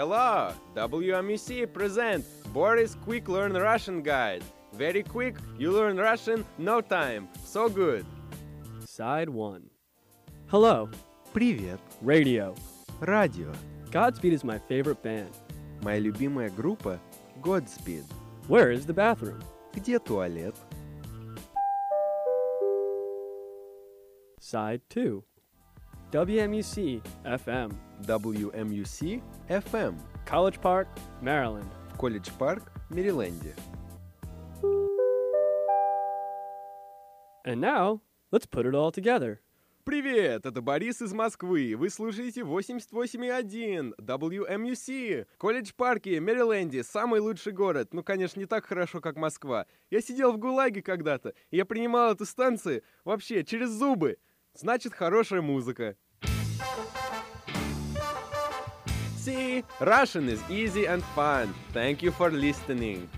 Hello! WMUC present Boris Quick Learn Russian Guide. Very quick, you learn Russian, no time. So good. Side 1. Hello. Привет. Radio. Радио. Godspeed is my favorite band. Моя любимая группа Godspeed. Where is the bathroom? Где туалет? Side 2. WMUC FM. WMUC FM. College Park, Maryland. В Колледж-парк, Мэриленде. And now, let's put it all together. Привет, это Борис из Москвы. Вы слушаете 88,1 WMUC. Колледж-парке, Мэриленде, самый лучший город. Ну, конечно, не так хорошо, как Москва. Я сидел в ГУЛАГе когда-то, и я принимал эту станцию вообще через зубы. Значит, хорошая музыка. See, Russian is easy and fun. Thank you for listening.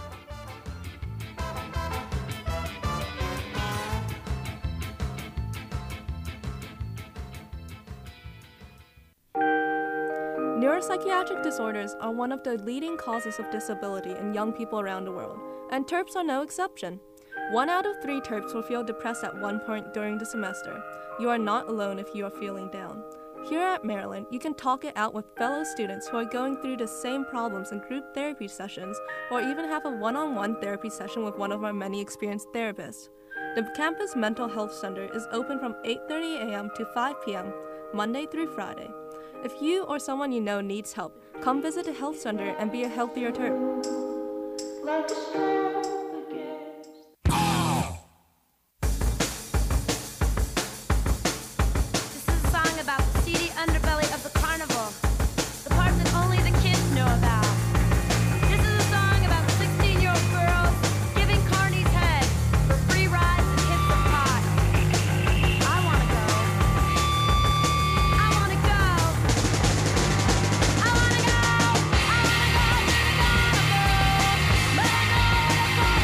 Neuropsychiatric disorders are one of the leading causes of disability in young people around the world, and TERPs are no exception. 1 out of 3 TERPs will feel depressed at one point during the semester. You are not alone if you are feeling down. Here at Maryland, you can talk it out with fellow students who are going through the same problems in group therapy sessions, or even have a one-on-one therapy session with one of our many experienced therapists. The campus mental health center is open from 8:30 a.m. to 5 p.m., Monday through Friday. If you or someone you know needs help, come visit the health center and be a healthier TERP. This is a song about the seedy underbelly of the carnival, the part that only the kids know about. This is a song about 16-year-old girls giving carnies head for free rides and hits of pot. I wanna go. I wanna go. I wanna go. I wanna go to the carnival, but I know the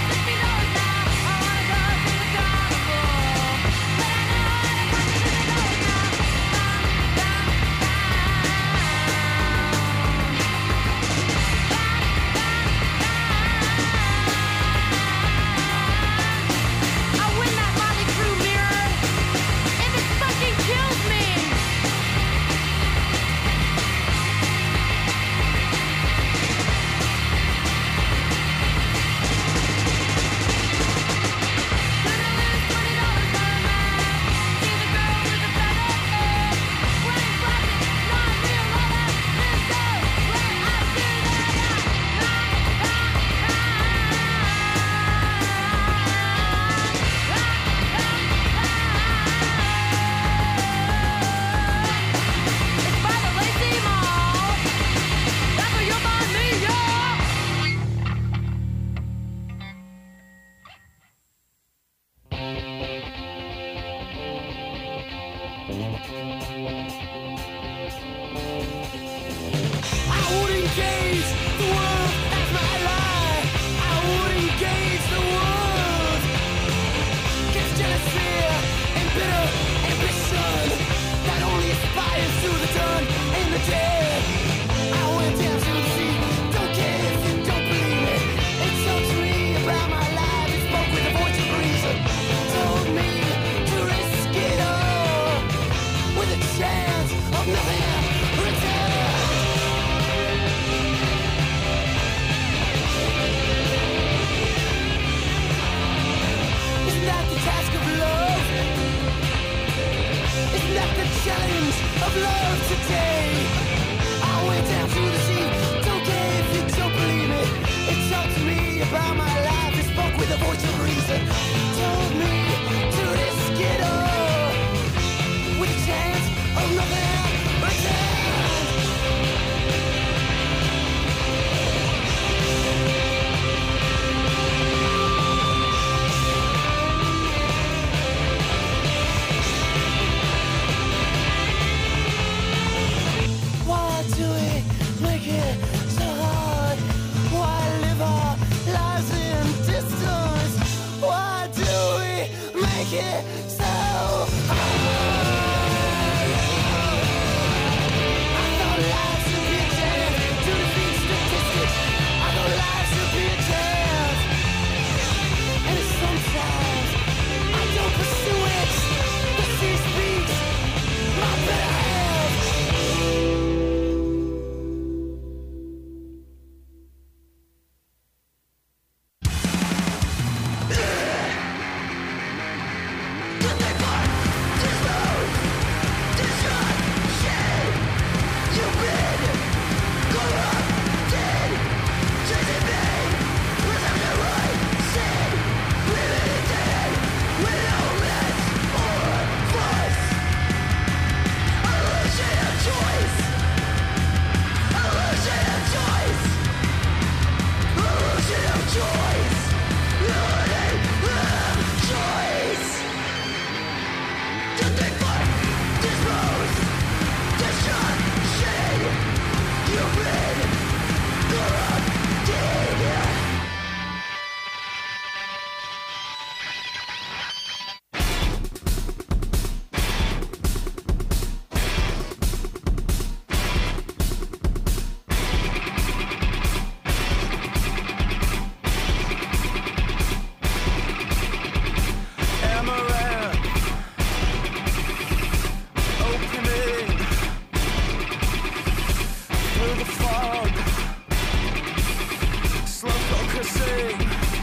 kissing.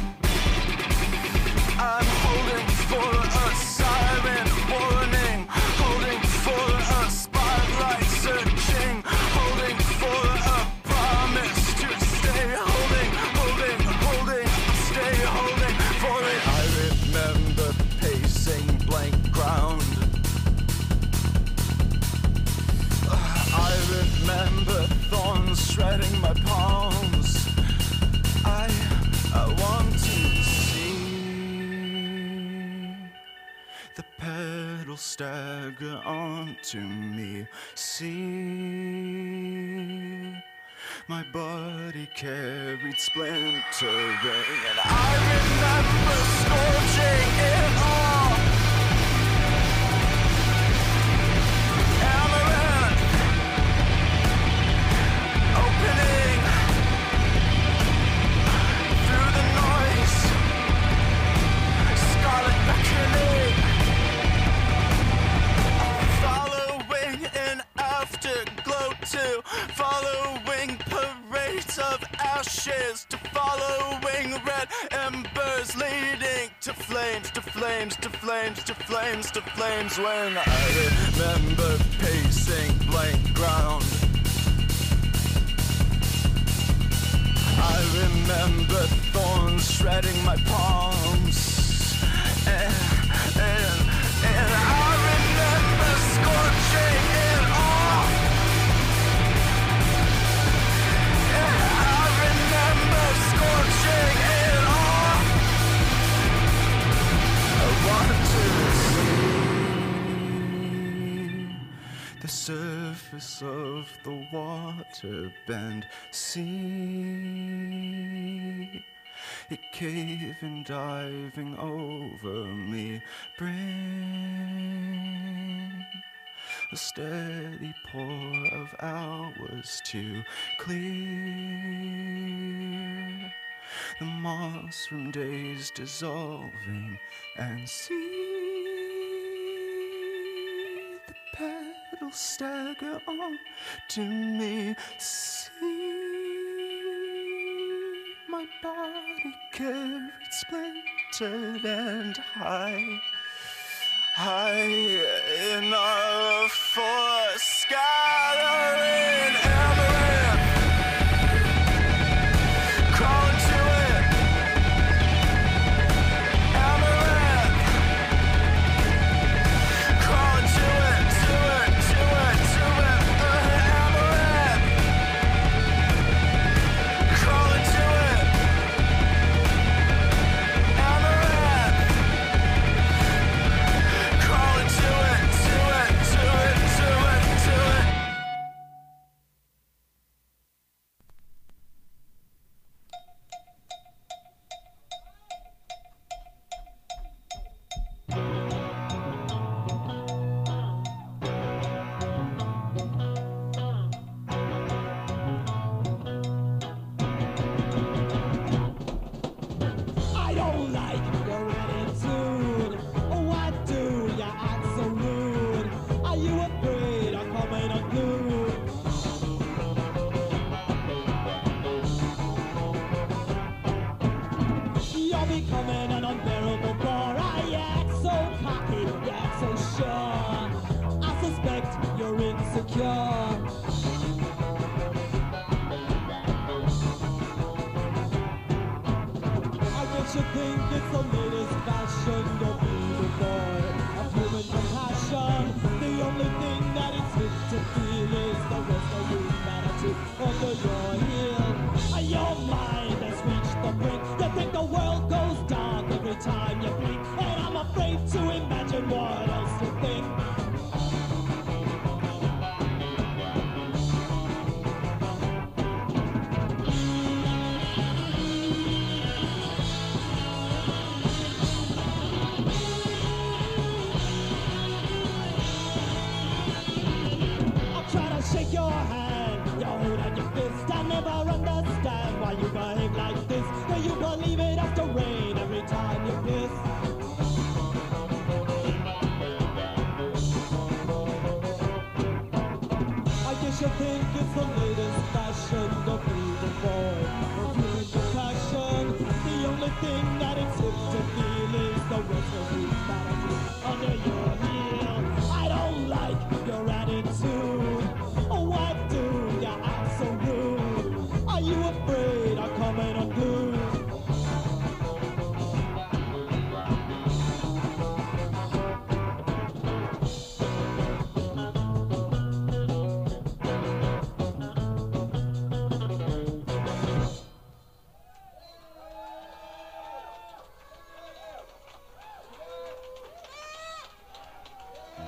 I'm holding for a siren warning, holding for a spotlight searching, holding for a promise to stay, holding, stay holding for it. I remember pacing blank ground. I remember thorns shredding my palms. I want to see the pedal stagger onto me. See my body carried splintering, and I remember scorching it all. Amaranth opening through the noise, scarlet beckoning, following an afterglow to following parades of ashes, to following red embers leading to flames, to flames, to flames, to flames, to flames. When I remember pacing blank ground, I remember thorns shredding my palms, and I remember scorching it all. I remember scorching it all. I want to see the surface of the water bend, see it caving, diving over me. Bring a steady pour of hours to clear the moss from days dissolving, and see the pedal stagger on to me. See my body carried splintered and high enough for scattering amaranth. Crawling to it, amaranth. Crawling to it, amaranth. Crawling to it, amaranth. Crawling to it. I don't like your attitude. Why do you act so rude? Are you afraid of coming unglued? You're becoming an unbearable bore. I act so cocky, you act so sure. I suspect you're insecure. You think it's the latest fashion, don't be the boy of human compassion. The only thing that is fit to feel is the rest of humanity under your heel. Your mind has reached the brink. You think the world goes dark every time you blink, and I'm afraid to imagine what else you think.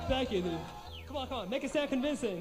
Thank you, dude. Come on, make it sound convincing.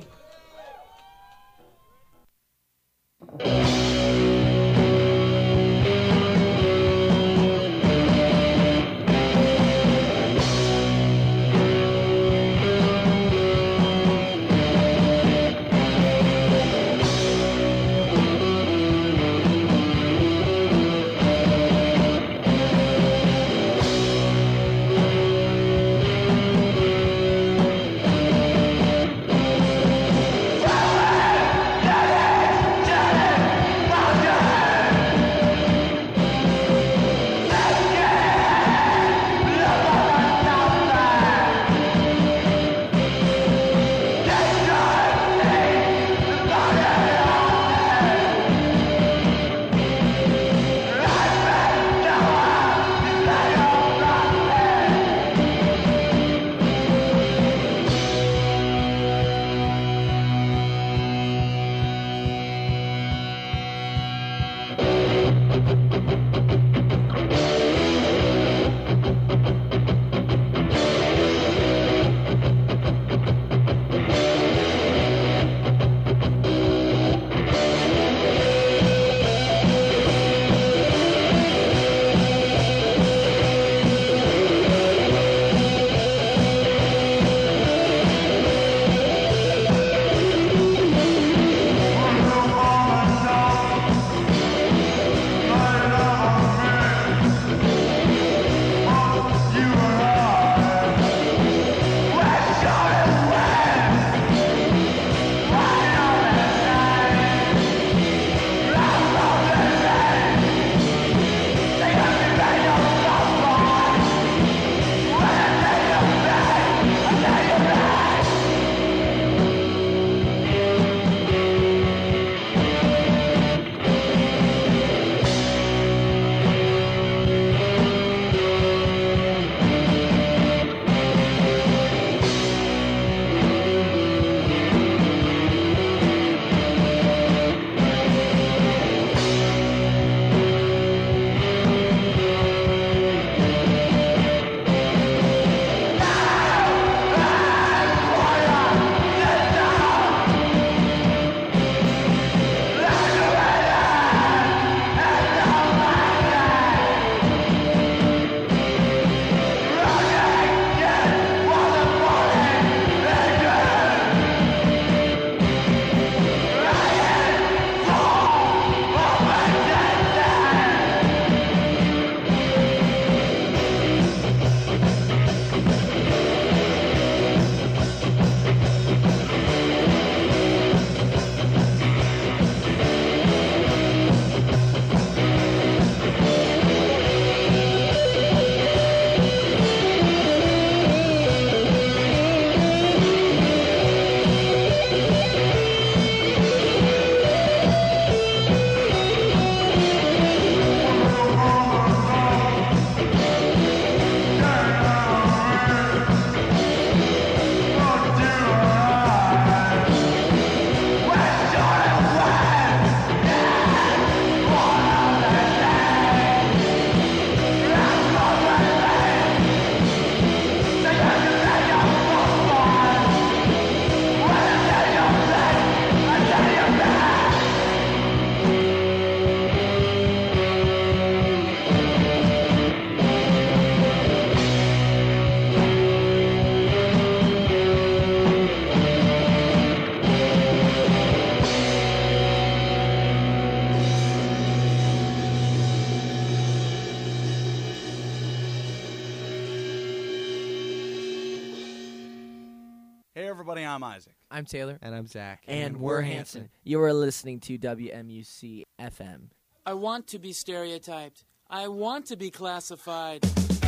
Hey everybody, I'm Isaac. I'm Taylor. And I'm Zach. And we're Hanson. You are listening to WMUC FM. I want to be stereotyped. I want to be classified.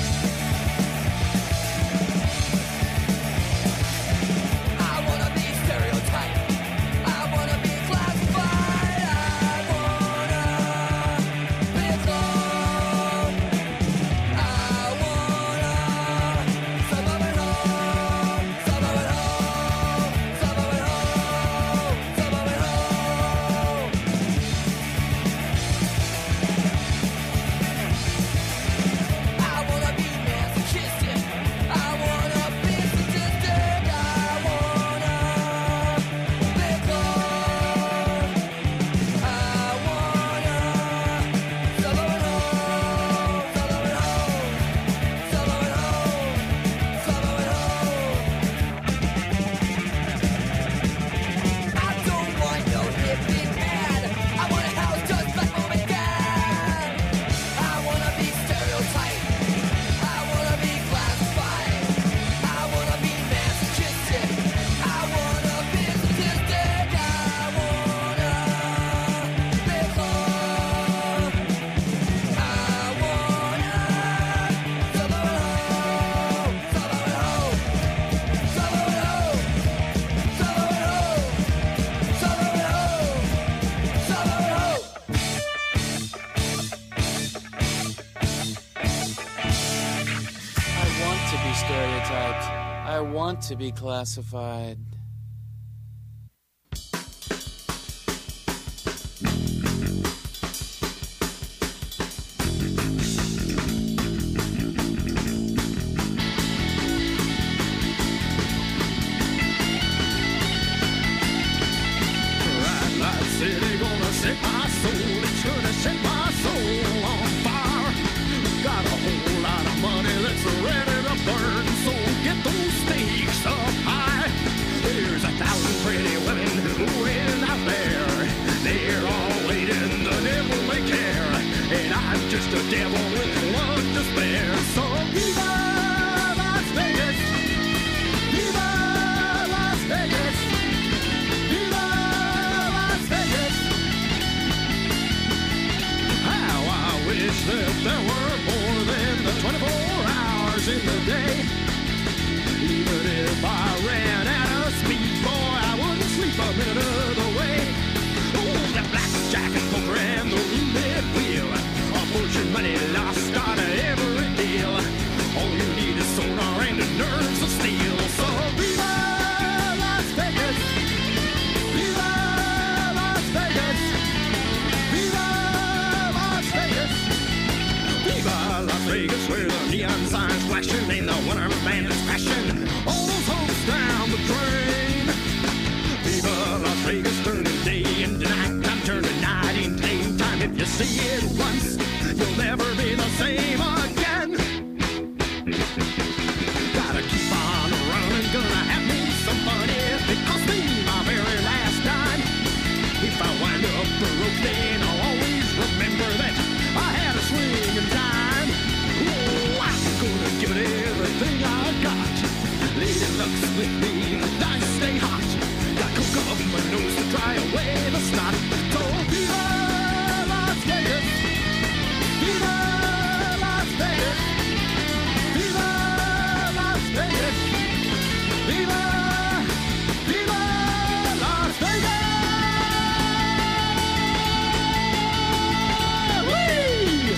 I want to be stereotyped. I want to be classified. I want to be a clone. I want to suburban home, suburban home, suburban home, suburban home. I want stereotyped. I want to be classified. Just a devil with love to spare. So viva Las Vegas, viva Las Vegas, viva Las Vegas. How I wish that there were more than the 24 hours in the day. Even if I ran out of speed, boy, I wouldn't sleep a minute of the way. Oh, that blackjack and poker and the roulette wheel. Fortune, money lost on every deal. All you need is sonar and the nerves of steel. So viva Las Vegas, viva Las Vegas, viva Las Vegas, viva Las Vegas, where the neon signs flashing and the one-armed band is crashing all those hopes down the drain. Viva Las Vegas, turning day into night time, turning night into daytime. If you see it once, you'll never be the same again. Gotta keep on running, gonna have me some fun if it costs me my very last dime. If I wind up broke, then I'll always remember that I had a swinging time. Oh, I'm gonna give it everything I got. Lady luck's with me, the dice stay hot. Got coke up my nose to dry away the snot. So viva Las Vegas, viva Las Vegas, viva Las Vegas, viva, viva Las Vegas. Whee!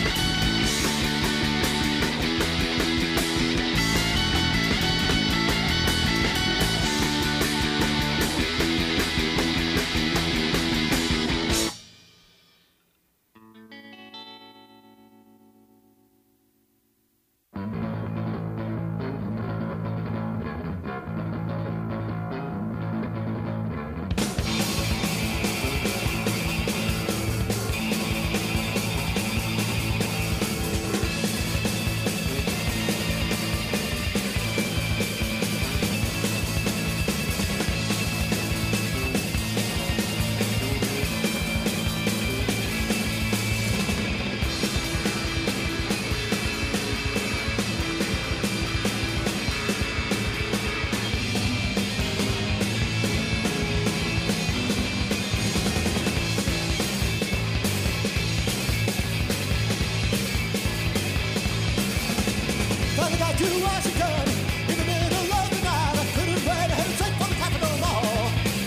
Finally got to Washington in the middle of the night. I couldn't wait to head straight for the Capitol Mall.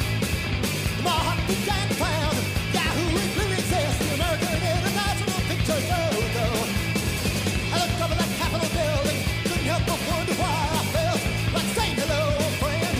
My heart began to pound. Yahoo! It really exists. The American International Picture Logo. I looked over that Capitol building. Couldn't help but wonder why I felt like saying hello, old friend.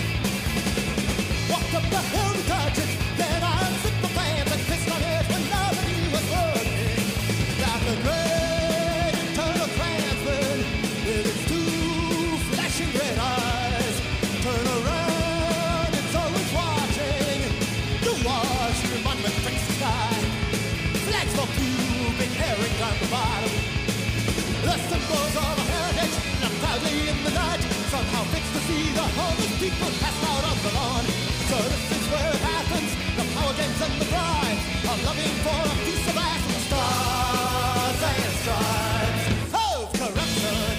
Walked up the hill to touch it. Then I unzipped my pants and kissed my head when nobody was looking. Got the great internal transfer with its two flashing red eyes. Turn around, it's always watching. The Washington Monument breaks the sky. Flags for Cuban herring on the bottom. The symbols of a heritage, not proudly in the night. Somehow fixed to see the homeless people passed out on the lawn. So this is where it happens, the power games and the pride of loving for a piece of ass with stars and stripes of corruption.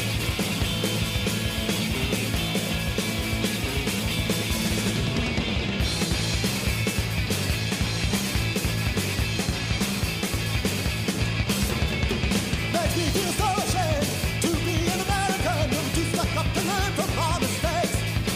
Makes me feel so ashamed to be an American. I'm too stuck up to learn from our mistakes.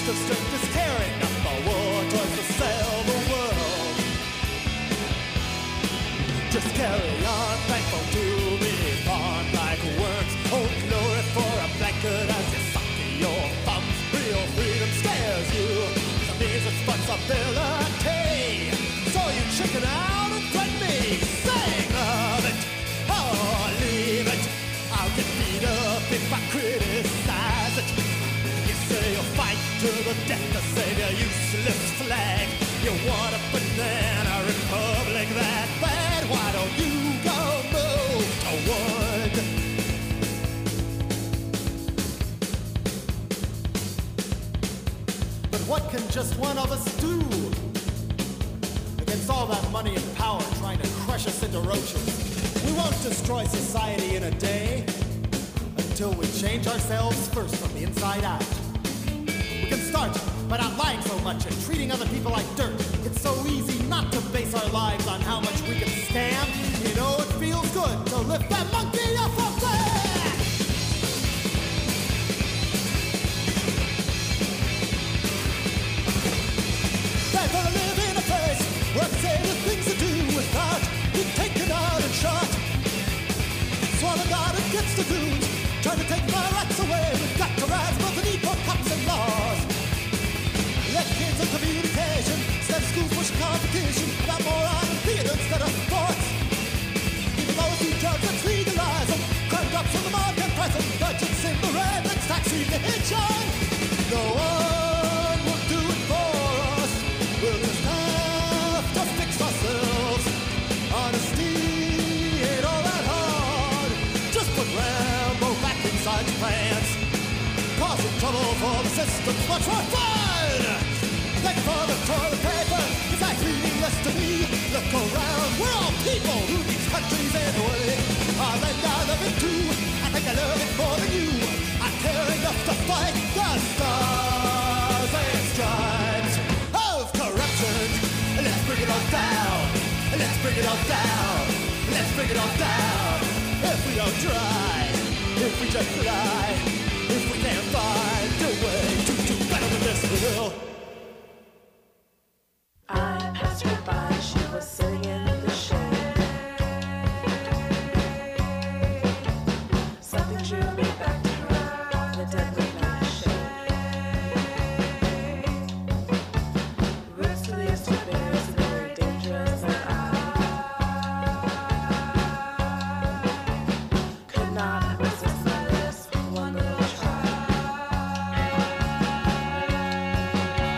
of strength is caring up the war towards to sell the world. Just carry on, thankful to be born like worms. Hold glory for a blanket as you suck your thumbs. Real freedom scares you, it means responsibility. So you chicken out and threaten me, saying of it, oh leave it. I'll get beat up if I criticize it. You say you'll fight to the death to save your useless flag. You want a banana republic that bad? Why don't you go move to wood? But what can just one of us do against all that money and power trying to crush us into roaches? We won't destroy society in a day until we change ourselves first from the inside out. We can start by not lying so much and treating other people like dirt. It's so easy not to base our lives on how much we can scam. You know it feels good to lift that monkey off our back. They're gonna live in a place where they say the things to do without being taken out and shot. Swarming out against the dudes, trying to take my rights away. We've got to rise above the need for cops and laws. Let kids in communication instead of schools push competition about moron and theater instead of sports. Even though it's drugs, let's legalize them. Crime drops on the market price and budgets in the red. Let's tax religion. No one will do it for us. We'll just have to fix ourselves. Honesty ain't all that hard. Just put Rambo back inside your pants. Causing trouble for the system's much more fun. Thank you for the toilet paper. It's like meaningless to me. Look around, we're all people who these countries anyway. Our land I love it too. I think I love it more than you. I care enough to fight the stars and stripes of corruption. Let's bring it all down. Let's bring it all down. Let's bring it all down. If we don't try, if we just lie, if we can't find a way to do better than this, we will. I passed her by, she was sitting in the shade. Something drew me back to her, the deadly nightshade. Roots to these two bears, very dangerous that I could not resist my lips, one little try.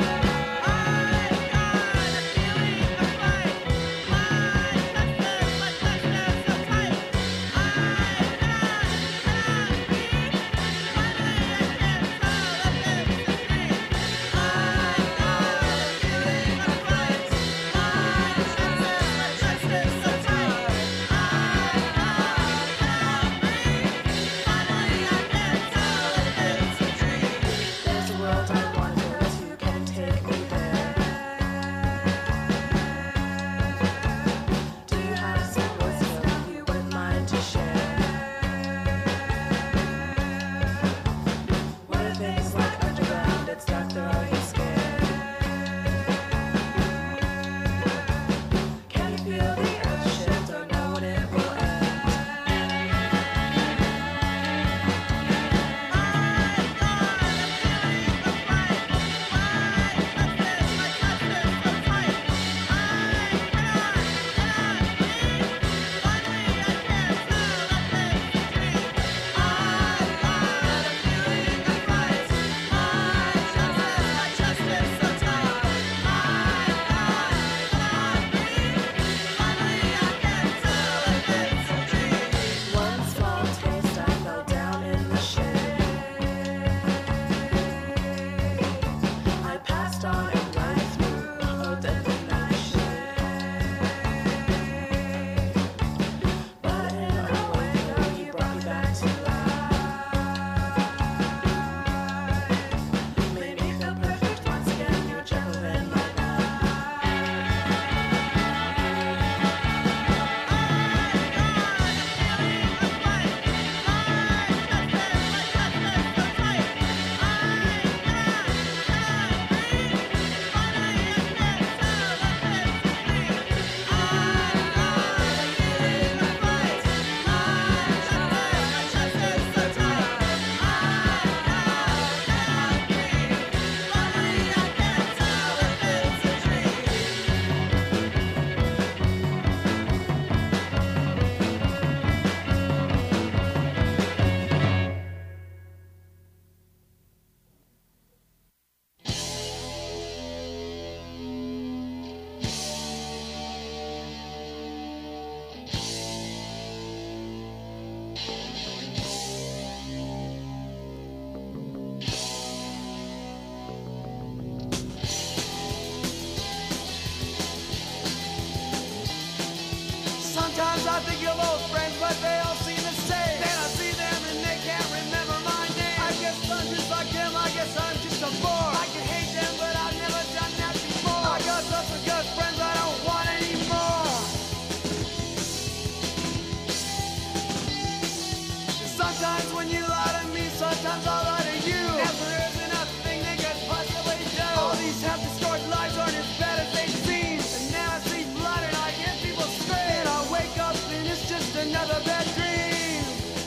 you lie to me, sometimes I'll lie to you. And there isn't a thing they could possibly do. All these half-distorted lies aren't as bad as they seem. And now I see blood and I hear people scream. And I wake up and it's just another bad dream.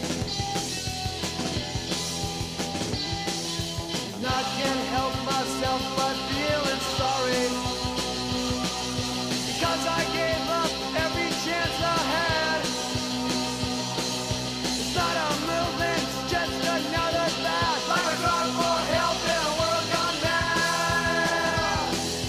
And I can't help myself but feeling sorry, because I gave up every chance I had. It's not a movement, it's just another fad. Like a cry for help in a world gone mad.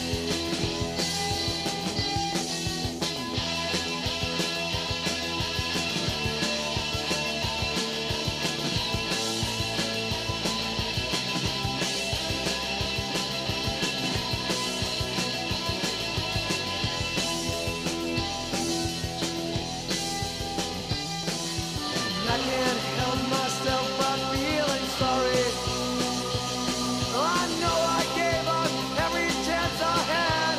I can't help myself but feeling sorry. I know I gave up every chance I had.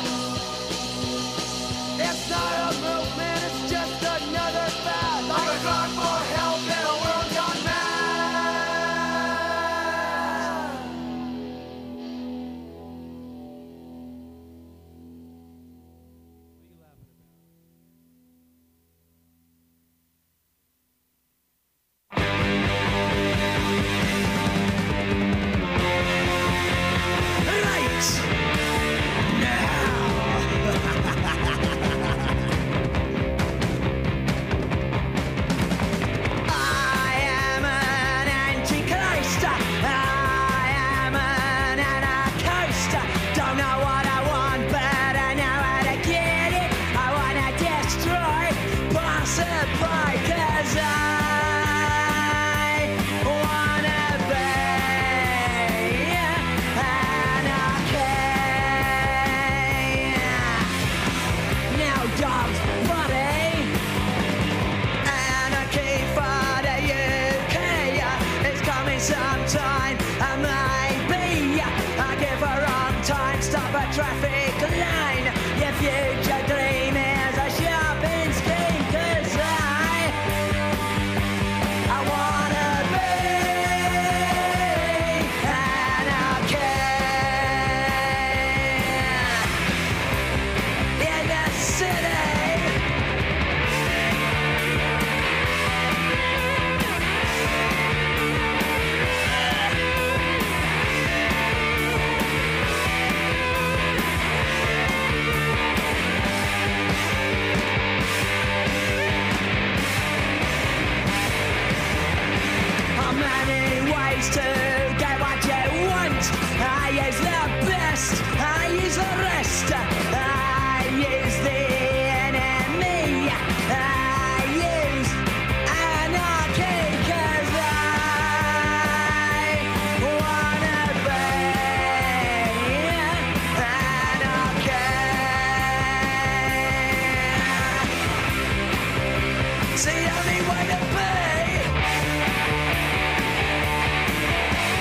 It's not a movement, it's just another fad. Like a cry for help in a world gone mad. I am an antichrist. I am an anarchist. Don't know what I want, but I know how to get it. I wanna destroy, possibly, 'cause I wanna be anarchy. Now, dogs, buddy. Anarchy for the UK is coming sometime. Maybe I give a wrong time, stop a traffic line. Your future dream is a shopping scheme, 'cause I wanna be anarchy in the city. Many ways to get what you want. I use the best, I use the rest. I use the enemy. I use anarchy, 'cause I wanna be anarchy. It's the only way to be.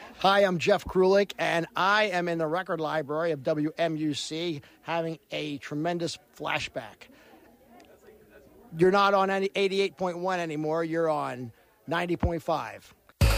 Hi, I'm Jeff Krulik, and I am in the record library of WMUC having a tremendous flashback. You're not on any 88.1 anymore. You're on 90.5.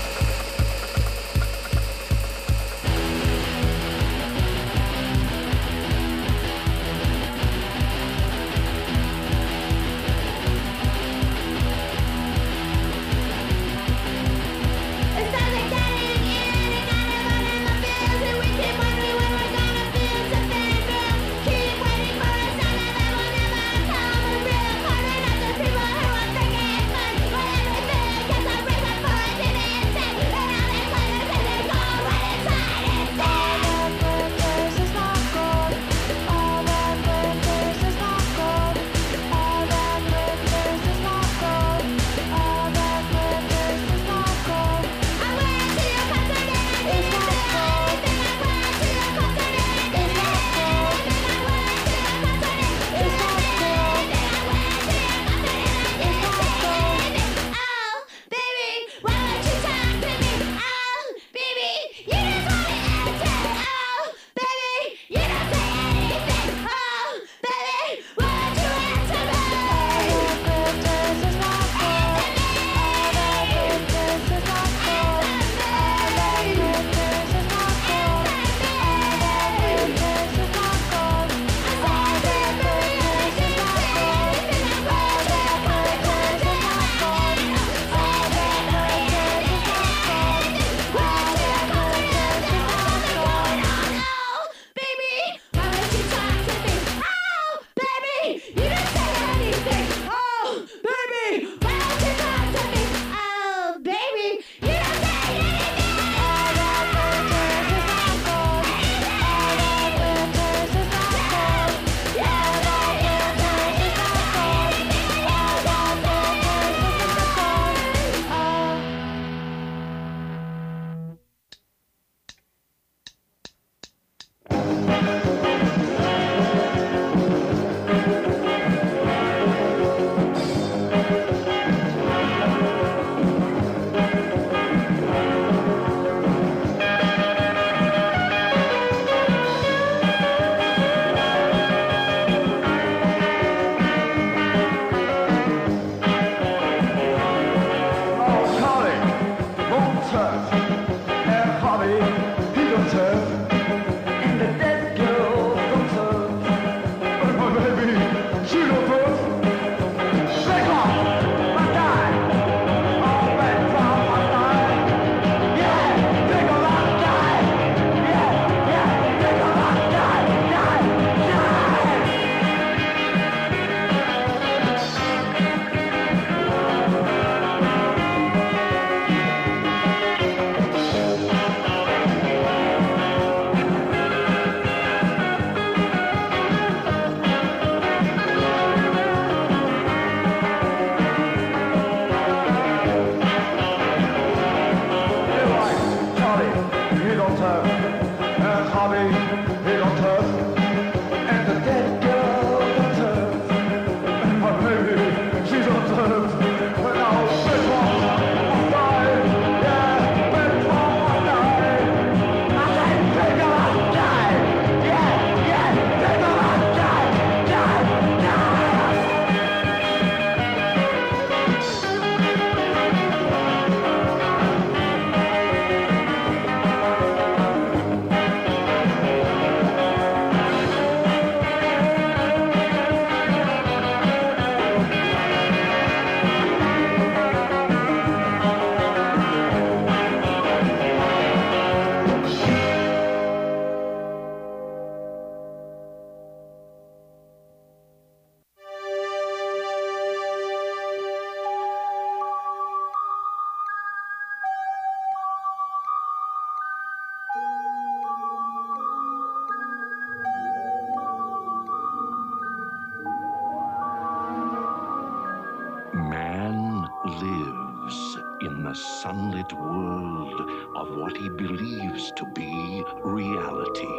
lives in the sunlit world of what he believes to be reality.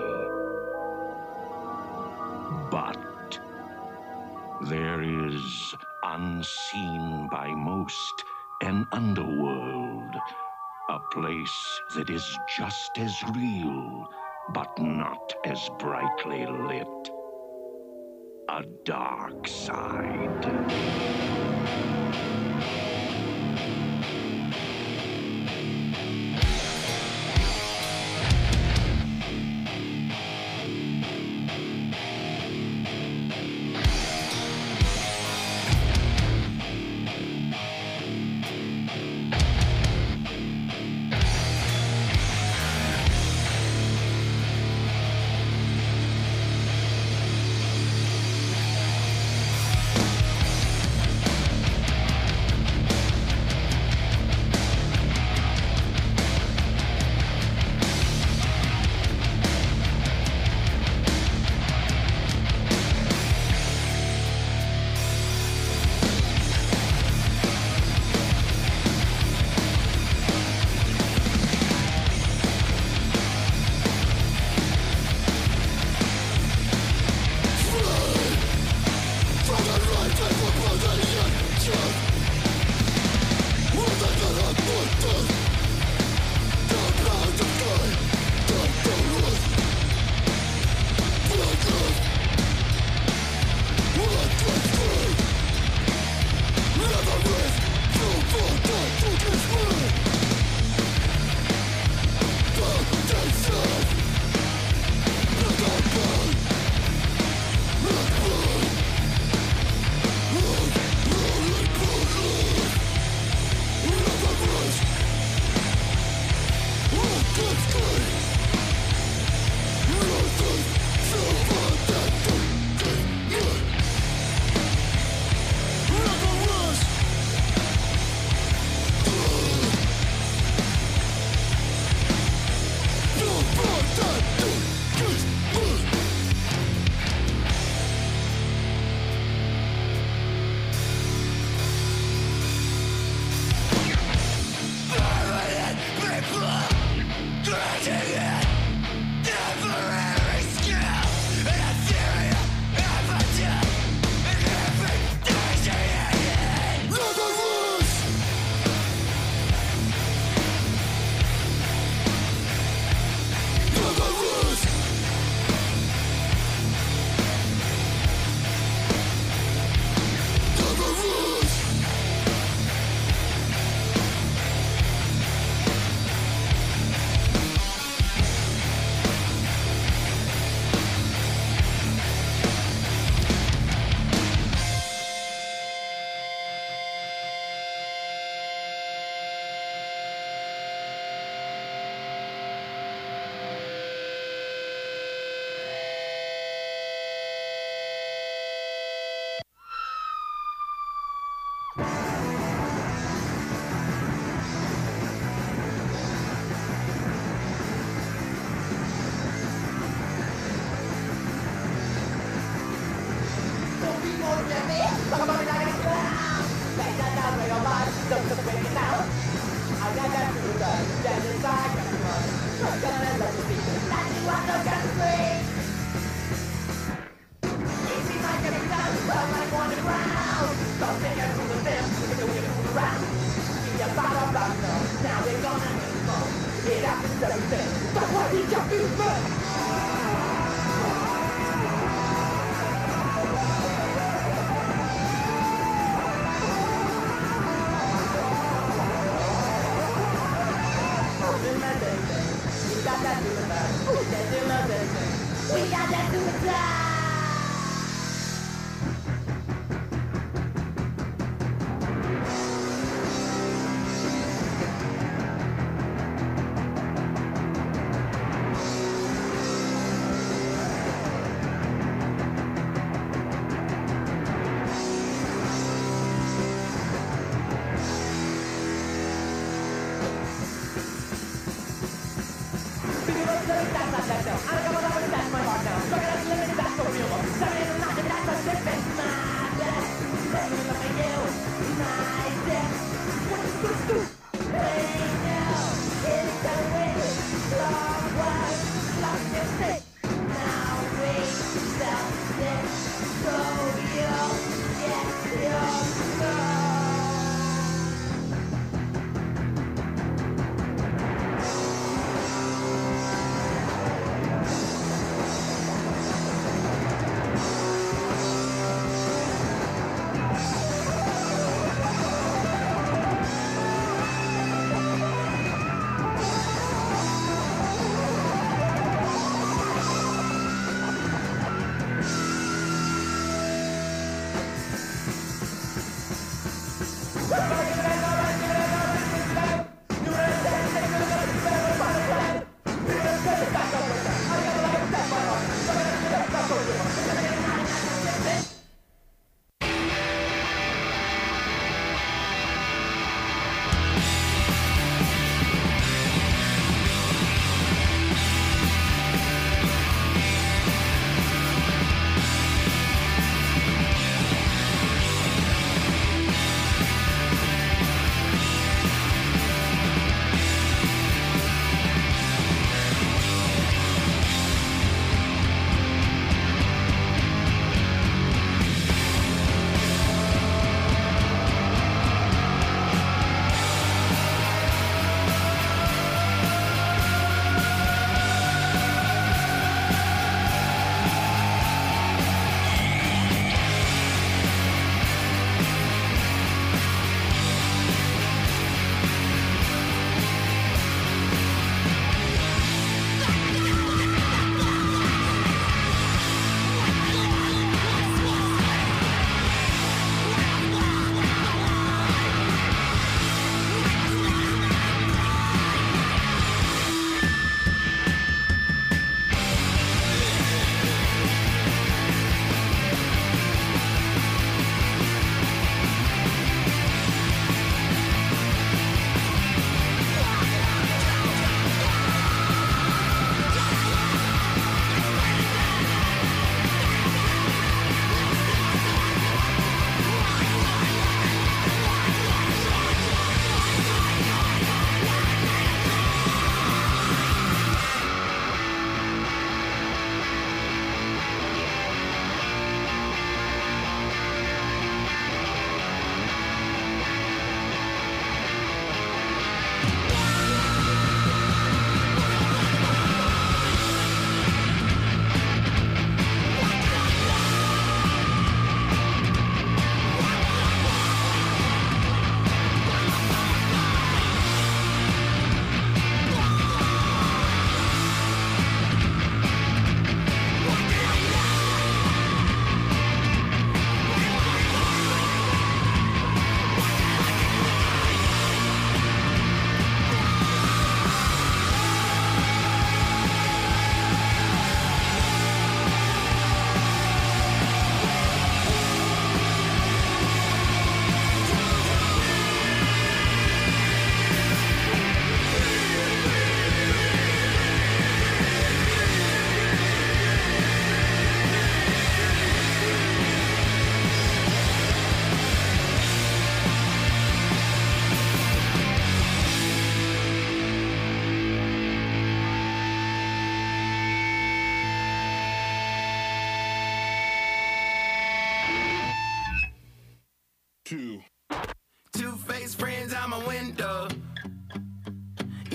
But there is, unseen by most, an underworld A place that is just as real, but not as brightly lit. A dark side.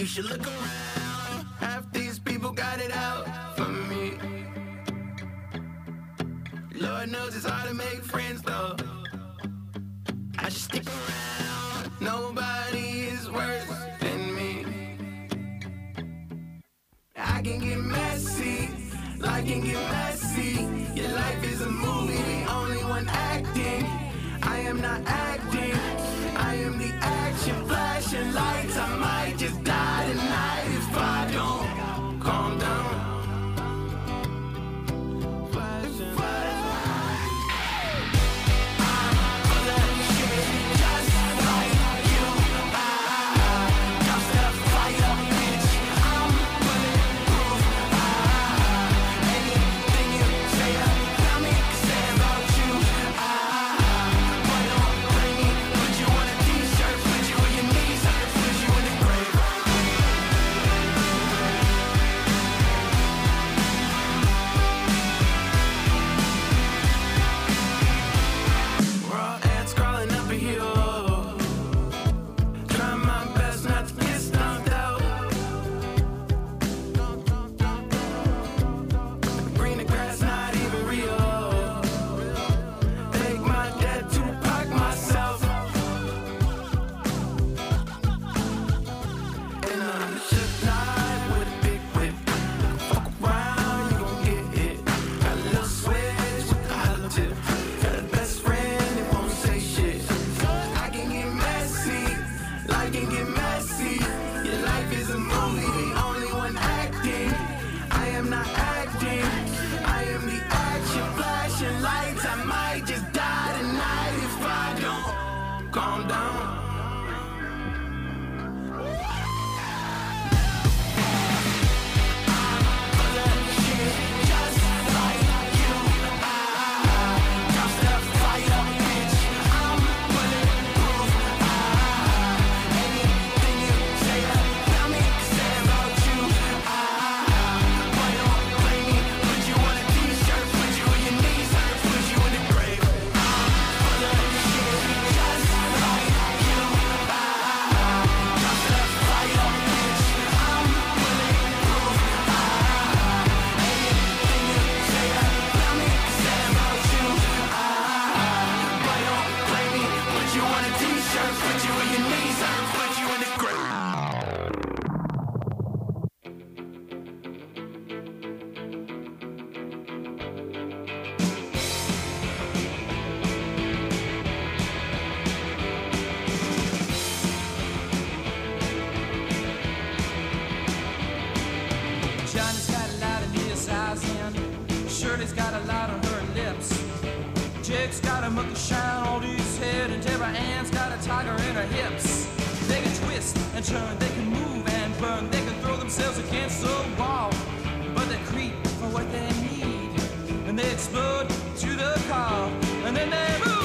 You should look around. Half these people got it out for me. Lord knows it's hard to make friends though. I should stick around. Nobody is worse than me. I can get messy, life can get messy. Your life is a movie, the only one acting. I am not acting, I am the action. Flashing lights, I might just die tonight if I don't calm down. Johnny's got a lot in his eyes and Shirley's got a lot on her lips. Jake's got a monkey shine on his head and Deborah Ann's got a tiger in her hips. They can twist and turn, they can move and burn, they can throw themselves against the wall, but they creep for what they need and they explode to the car and then they move.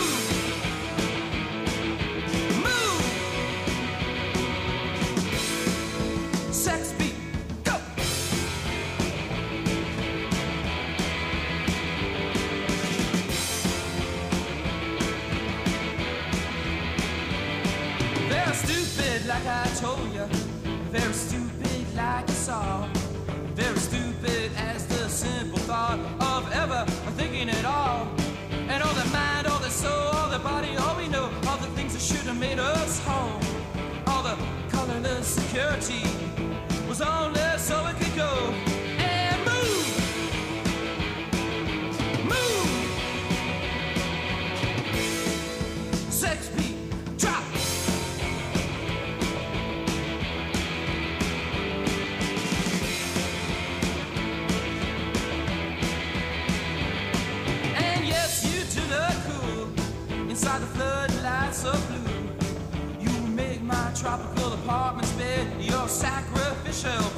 Sex beat, go! Very stupid like I told you, very stupid like you saw, very stupid as the simple thought of ever thinking at all. And all the mind, all the soul, all the body, all we know, all the things that should have made us whole, all the colorless security was only so it could go and move, move. Sex beat, drop. And yes, you do look cool inside the floodlights of blue. You make my tropical apartment's bed your sacrificial